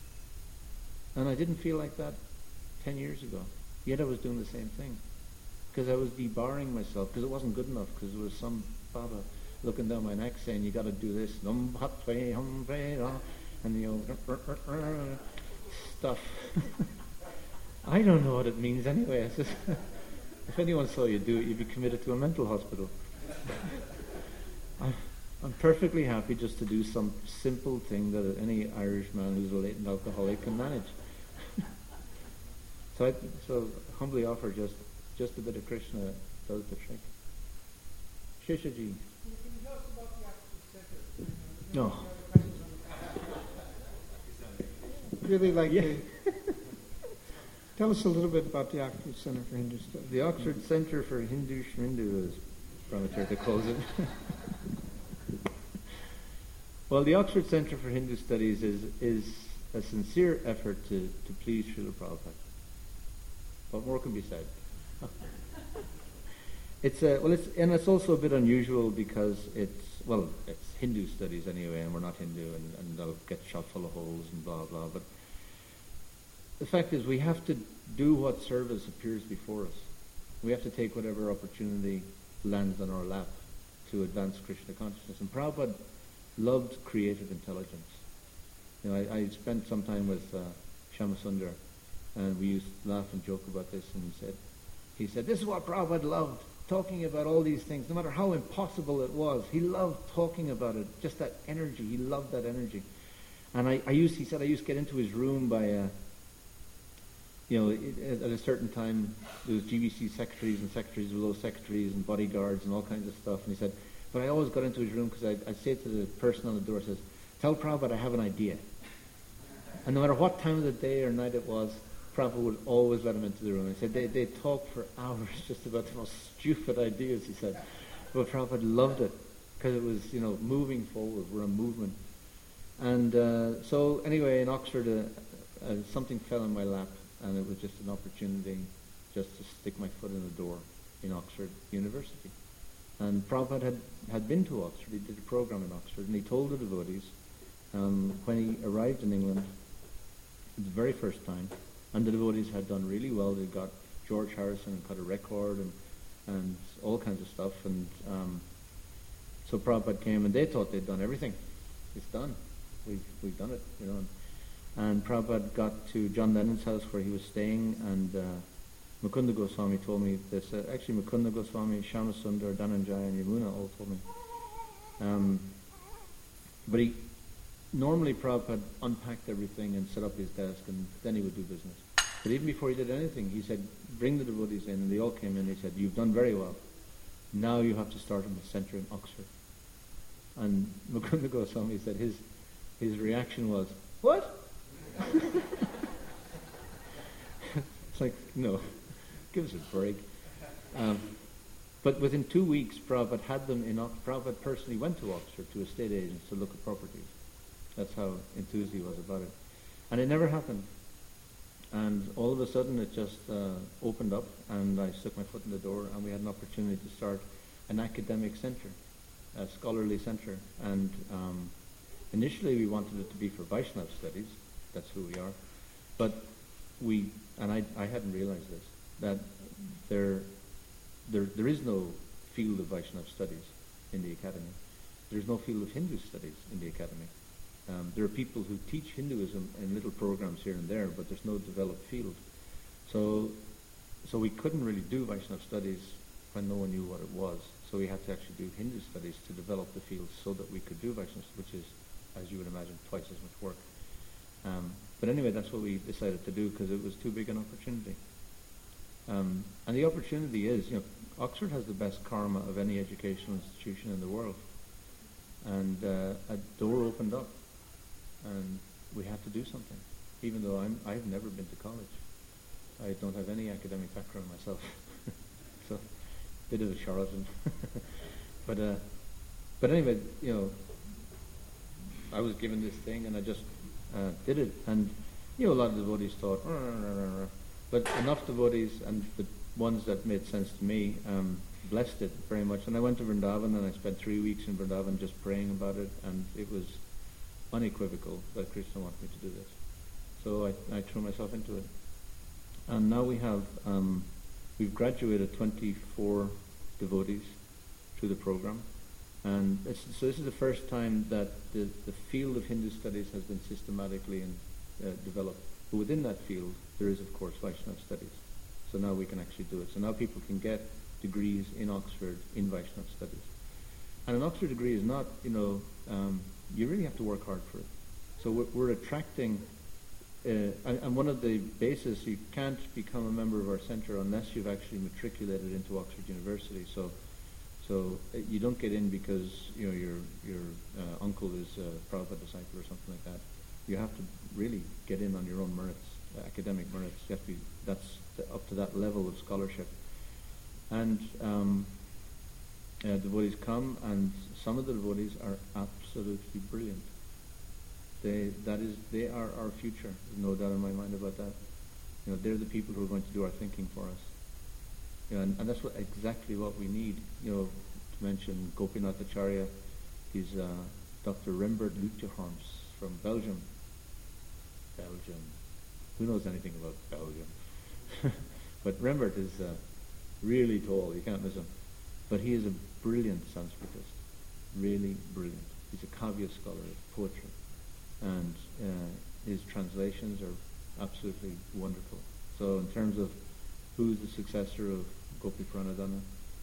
S1: And I didn't feel like that ten years ago. Yet I was doing the same thing. because I was debarring myself, because it wasn't good enough, because there was some Baba looking down my neck saying, you got to do this, and you know, stuff. I don't know what it means anyway. I said, if anyone saw you do it, you'd be committed to a mental hospital. I, I'm perfectly happy just to do some simple thing that any Irish man who's a latent alcoholic can manage. so I so humbly offer just, just a bit of Krishna does the trick. Shishaji. No.
S3: Really like
S1: yeah.
S3: the, tell us a little bit about the Oxford Center for Hindu Studies.
S1: The Oxford Center for Hindu Shmindu, as Brahmacharya calls it. Well, the Oxford Center for Hindu Studies is is a sincere effort to, to please Srila Prabhupada. What more can be said? It's a, well, it's and it's also a bit unusual because it's well, it's Hindu studies anyway, and we're not Hindu, and, and they'll get shot full of holes and blah blah. But the fact is, we have to do what service appears before us. We have to take whatever opportunity lands on our lap to advance Krishna consciousness. And Prabhupada loved creative intelligence. You know, I, I spent some time with uh, Shyamasundar, and we used to laugh and joke about this. And he said, he said, this is what Prabhupada loved, talking about all these things, no matter how impossible it was. He loved talking about it, just that energy. He loved that energy. And I, I used, he said, I used to get into his room by, uh, you know, it, at a certain time, there was G B C secretaries and secretaries below secretaries and bodyguards and all kinds of stuff. And he said, but I always got into his room because I'd, I'd say to the person on the door, says, tell Prabhupada I have an idea. And no matter what time of the day or night it was, Prabhupada would always let him into the room. He said they they talk for hours just about the most stupid ideas, he said. But Prabhupada loved it because it was, you know, moving forward. We're a movement. And uh, so anyway, in Oxford, uh, uh, something fell in my lap, and it was just an opportunity just to stick my foot in the door in Oxford University. And Prabhupada had, had been to Oxford. He did a program in Oxford, and he told the devotees um, when he arrived in England, the very first time, and the devotees had done really well. They got George Harrison and cut a record and and all kinds of stuff. And um, so Prabhupada came, and they thought they'd done everything. It's done. We've we've done it, you know. And, and Prabhupada got to John Lennon's house where he was staying, and uh, Mukunda Goswami told me this. Uh, actually, Mukunda Goswami, Shyamasundar, Dhananjaya, and Yamuna all told me. Um, but he normally Prabhupada unpacked everything and set up his desk, and then he would do business. But even before he did anything, he said, bring the devotees in, and they all came in. He said, you've done very well. Now you have to start in the center in Oxford. And Mukunda Goswami said his his reaction was, what? It's like, no, give us a break. Um, but within two weeks, Prabhupada had them in Oxford. Prabhupada personally went to Oxford to estate agents to look at properties. That's how enthused he was about it. And it never happened. And all of a sudden it just uh, opened up, and I stuck my foot in the door, and we had an opportunity to start an academic center, a scholarly center. And um, initially we wanted it to be for Vaishnava studies. That's who we are. But we, and I, I hadn't realized this, that there, there, there is no field of Vaishnava studies in the academy. There's no field of Hindu studies in the academy. Um, there are people who teach Hinduism in little programs here and there, but there's no developed field. So so we couldn't really do Vaishnava studies when no one knew what it was. So we had to actually do Hindu studies to develop the field so that we could do Vaishnava, which is, as you would imagine, twice as much work. Um, but anyway, that's what we decided to do because it was too big an opportunity. Um, and the opportunity is, you know, Oxford has the best karma of any educational institution in the world. And uh, a door opened up. And we had to do something, even though I'm, I've never been to college. I don't have any academic background myself. So, bit of a charlatan. but uh, but anyway, you know, I was given this thing, and I just uh, did it. And, you know, a lot of devotees thought, rah, rah, rah, rah. But enough devotees, and the ones that made sense to me, um, blessed it very much. And I went to Vrindavan, and I spent three weeks in Vrindavan just praying about it, and it was unequivocal that Krishna wanted me to do this. So I, I threw myself into it. And now we have um, We've graduated twenty-four devotees through the program, and it's, so this is the first time that the, the field of Hindu studies has been systematically in, uh, developed. But within that field, there is, of course, Vaishnava studies. So now we can actually do it. So now people can get degrees in Oxford in Vaishnava studies. And an Oxford degree is not, you know, um, you really have to work hard for it. So we're, we're attracting, uh, and, and one of the bases, you can't become a member of our centre unless you've actually matriculated into Oxford University. So so uh, you don't get in because, you know, your your uh, uncle is a Prabhupada disciple or something like that. You have to really get in on your own merits, uh, academic merits. You have to be, that's the, up to that level of scholarship. And um, uh, devotees come, and some of the devotees are absolutely brilliant. They that is they are our future. There's no doubt in my mind about that. You know, they're the people who are going to do our thinking for us. You know, and, and that's what exactly what we need. You know, to mention Gopinath Acharya, he's uh, Doctor Rembert Luterhorms from Belgium. Belgium. Who knows anything about Belgium? But Rembert is uh, really tall. You can't miss him. But he is a brilliant Sanskritist. Really brilliant. He's a kavya scholar of poetry. And uh, his translations are absolutely wonderful. So in terms of who's the successor of Gopi Pranadhana,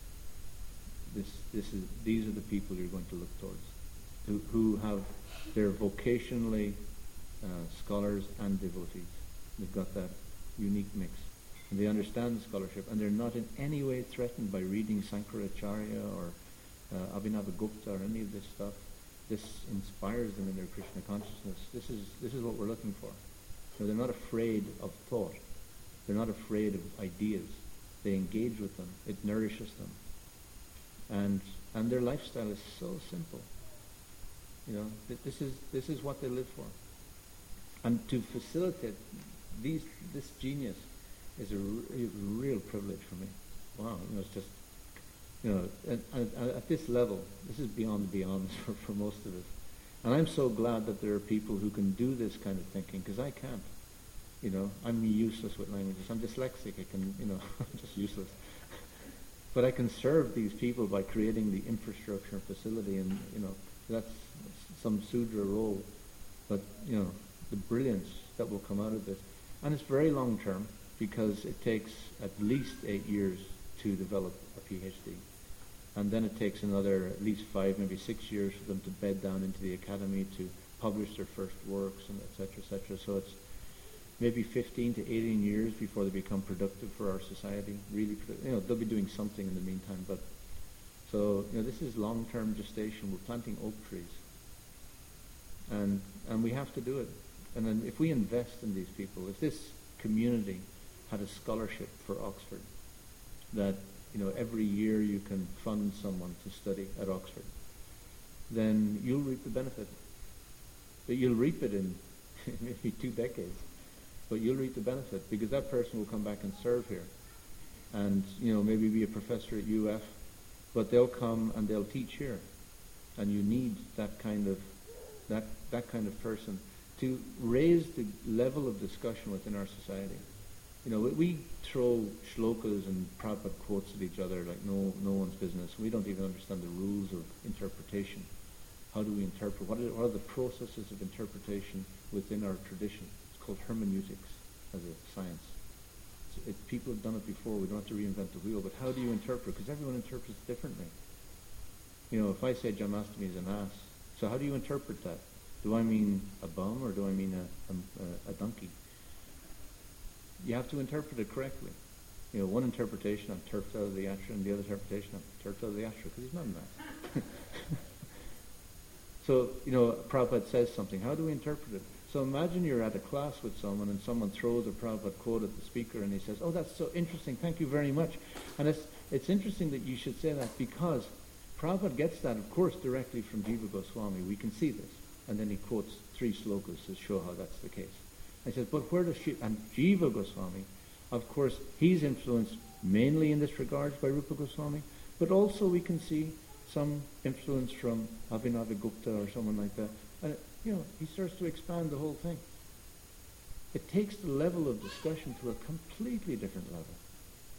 S1: this, this is, these are the people you're going to look towards, who, who have, they're vocationally uh, scholars and devotees. They've got that unique mix. And they understand the scholarship, and they're not in any way threatened by reading Sankaracharya or uh, Abhinavagupta or any of this stuff. This inspires them in their Krishna consciousness. This is this is what we're looking for. So they're not afraid of thought. They're not afraid of ideas. They engage with them. It nourishes them. And and their lifestyle is so simple. You know, th- this is this is what they live for. And to facilitate these this genius is a, r- a real privilege for me. Wow, you know, it's just, you know, at, at, at this level, this is beyond beyond for, for most of us. And I'm so glad that there are people who can do this kind of thinking, because I can't. You know, I'm useless with languages. I'm dyslexic. I can, you know, I'm just useless. But I can serve these people by creating the infrastructure and facility, and, you know, that's some Sudra role. But, you know, the brilliance that will come out of this. And it's very long term, because it takes at least eight years to develop a PhD. And then it takes another at least five, maybe six years for them to bed down into the academy to publish their first works, and et cetera, et cetera. So it's maybe fifteen to eighteen years before they become productive for our society. Really, you know, they'll be doing something in the meantime. But so, you know, this is long-term gestation. We're planting oak trees, and and we have to do it. And then if we invest in these people, if this community had a scholarship for Oxford, that, you know, every year you can fund someone to study at Oxford, then you'll reap the benefit. But you'll reap it in maybe two decades. But you'll reap the benefit, because that person will come back and serve here, and, you know, maybe be a professor at U F, but they'll come and they'll teach here, and you need that kind of that that kind of person to raise the level of discussion within our society. You know, we, we throw shlokas and Prabhupada quotes at each other like no no one's business. We don't even understand the rules of interpretation. How do we interpret? What are, what are the processes of interpretation within our tradition? Called hermeneutics as a science. So it, people have done it before. We don't have to reinvent the wheel. But how do you interpret? Because everyone interprets differently. You know, if I say Janmashtami is an ass, so how do you interpret that? Do I mean a bum, or do I mean a, a, a donkey? You have to interpret it correctly. You know, one interpretation, I'm turfed out of the ashram, and the other interpretation, I'm turfed out of the ashram, because he's not an ass. So, you know, Prabhupada says something. How do we interpret it? So imagine you're at a class with someone, and someone throws a Prabhupada quote at the speaker, and he says, "Oh, that's so interesting, thank you very much." And it's it's interesting that you should say that, because Prabhupada gets that, of course, directly from Jiva Goswami. We can see this. And then he quotes three slokas to show how that's the case. And he says, but where does she... And Jiva Goswami, of course, he's influenced mainly in this regard by Rupa Goswami, but also we can see some influence from Abhinavagupta or someone like that. And, you know, he starts to expand the whole thing. It takes the level of discussion to a completely different level.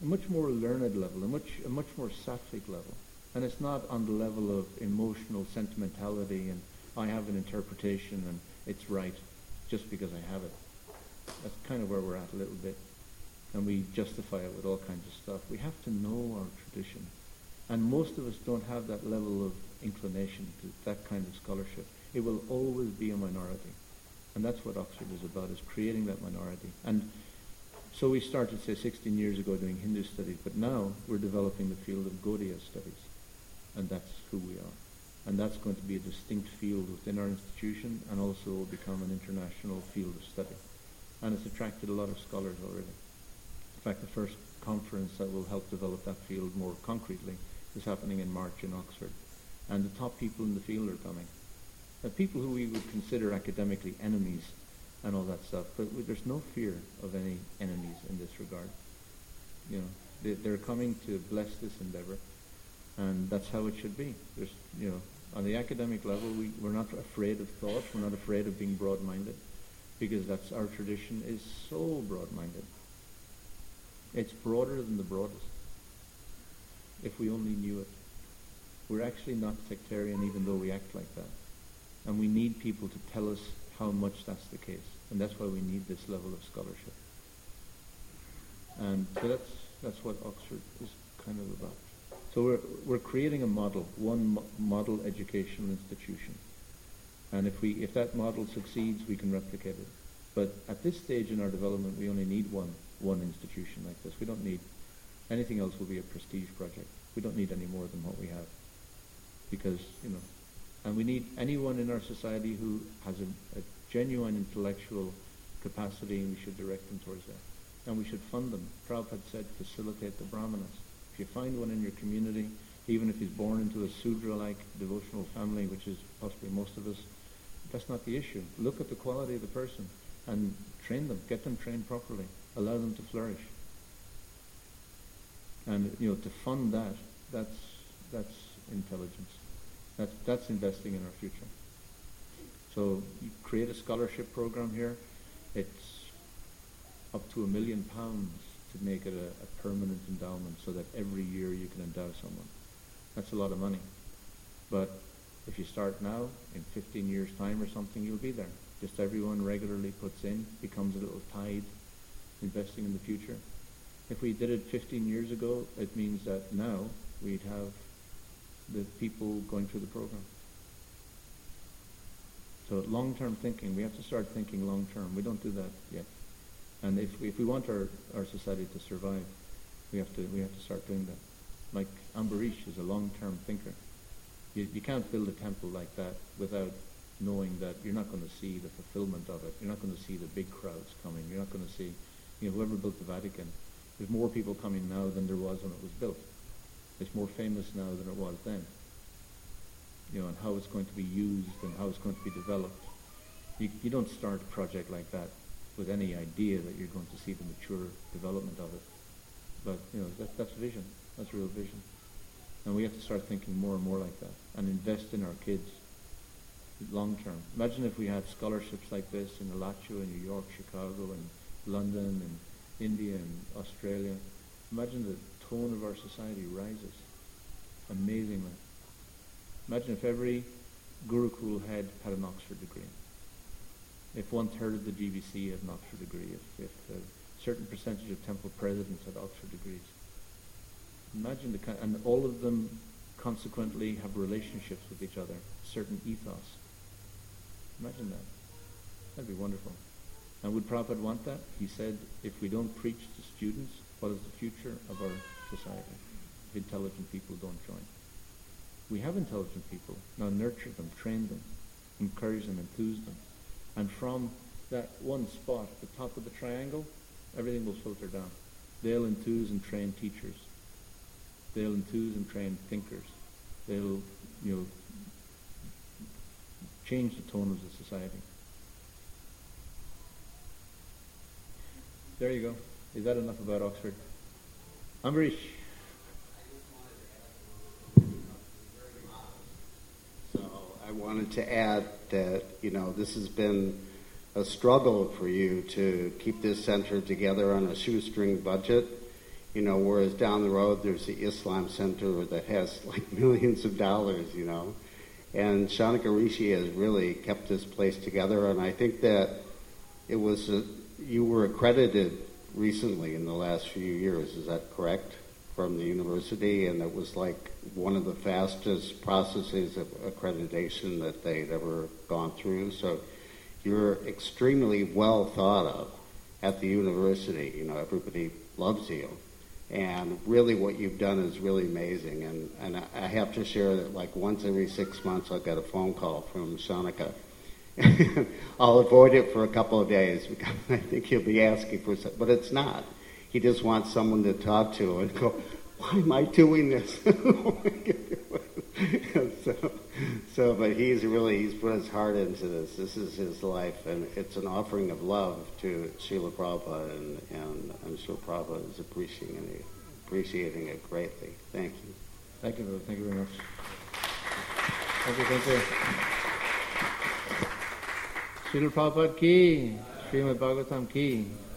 S1: a much more learned level, a much a much more sattvic level. And it's not on the level of emotional sentimentality and I have an interpretation and it's right just because I have it. That's kind of where we're at a little bit. And we justify it with all kinds of stuff. We have to know our tradition. And most of us don't have that level of inclination to that kind of scholarship. It will always be a minority. And that's what Oxford is about, is creating that minority. And so we started, say, sixteen years ago doing Hindu studies, but now we're developing the field of Gaudiya studies. And that's who we are. And that's going to be a distinct field within our institution and also will become an international field of study. And it's attracted a lot of scholars already. In fact, the first conference that will help develop that field more concretely is happening in March in Oxford. And the top people in the field are coming. Uh, people who we would consider academically enemies and all that stuff. But w- there's no fear of any enemies in this regard. You know, they, they're coming to bless this endeavor. And that's how it should be. There's, you know, on the academic level, we, we're not afraid of thought. We're not afraid of being broad-minded, because that's our tradition is so broad-minded. It's broader than the broadest. If we only knew it, we're actually not sectarian, even though we act like that. And we need people to tell us how much that's the case, and that's why we need this level of scholarship. And so that's that's what Oxford is kind of about. So we're we're creating a model, one mo- model educational institution. And if we if that model succeeds, we can replicate it. But at this stage in our development, we only need one one institution like this. We don't need anything else. Will be a prestige project. We don't need any more than what we have, because you know, and we need anyone in our society who has a, a genuine intellectual capacity, and we should direct them towards that. And we should fund them. Prabhupada said, facilitate the brahmanas. If you find one in your community, even if he's born into a Sudra-like devotional family, which is possibly most of us, that's not the issue. Look at the quality of the person and train them, get them trained properly, allow them to flourish. And you know, to fund that, that's that's intelligence. That's that's investing in our future. So you create a scholarship program here. It's up to a million pounds to make it a, a permanent endowment, so that every year you can endow someone. That's a lot of money. But if you start now, in fifteen years' time or something, you'll be there. Just everyone regularly puts in, becomes a little tide, investing in the future. If we did it fifteen years ago, it means that now we'd have the people going through the program. So long-term thinking, we have to start thinking long-term. We don't do that yet. And if we, if we want our, our society to survive, we have to we have to start doing that. Like Ambarish is a long-term thinker. You, you can't build a temple like that without knowing that you're not going to see the fulfillment of it. You're not going to see the big crowds coming. You're not going to see, you know, whoever built the Vatican. There's more people coming now than there was when it was built. It's more famous now than it was then. You know, and how it's going to be used and how it's going to be developed. You, you don't start a project like that with any idea that you're going to see the mature development of it. But, you know, that, that's vision. That's real vision. And we have to start thinking more and more like that and invest in our kids long term. Imagine if we had scholarships like this in Alachua, New York, Chicago, and London, and India, and Australia. Imagine the tone of our society rises amazingly. Imagine if every Gurukul head had an Oxford degree. If one third of the G B C had an Oxford degree. If, if a certain percentage of temple presidents had Oxford degrees. Imagine the kind, and all of them consequently have relationships with each other, certain ethos. Imagine that. That'd be wonderful. And would Prabhupada want that? He said, if we don't preach to students, what is the future of our society if intelligent people don't join? We have intelligent people. Now nurture them, train them, encourage them, enthuse them. And from that one spot at the top of the triangle, everything will filter down. They'll enthuse and train teachers. They'll enthuse and train thinkers. They'll, you know, change the tone of the society. There you go. Is that enough about Oxford? Ambarish.
S4: So I wanted to add that, you know, this has been a struggle for you to keep this center together on a shoestring budget. You know, whereas down the road there's the Islam Center that has like millions of dollars, you know. And Shanika Rishi has really kept this place together, and I think that it was, a, you were accredited recently in the last few years, is that correct, from the university? And it was like one of the fastest processes of accreditation that they'd ever gone through. So you're extremely well thought of at the university. You know, everybody loves you. And really what you've done is really amazing. And, and I have to share that like once every six months I'll get a phone call from Shanika. I'll avoid it for a couple of days because I think he'll be asking for something. But it's not. He just wants someone to talk to and go, why am I doing this? so, so, but he's really, he's put his heart into this. This is his life, and it's an offering of love to Srila Prabhupada, and, and I'm sure Prabhupada is appreciating it, appreciating it greatly. Thank you.
S1: Thank you, brother. Thank you very much. Thank you, thank you. Srila Prabhupada ki, Srimad Bhagavatam ki.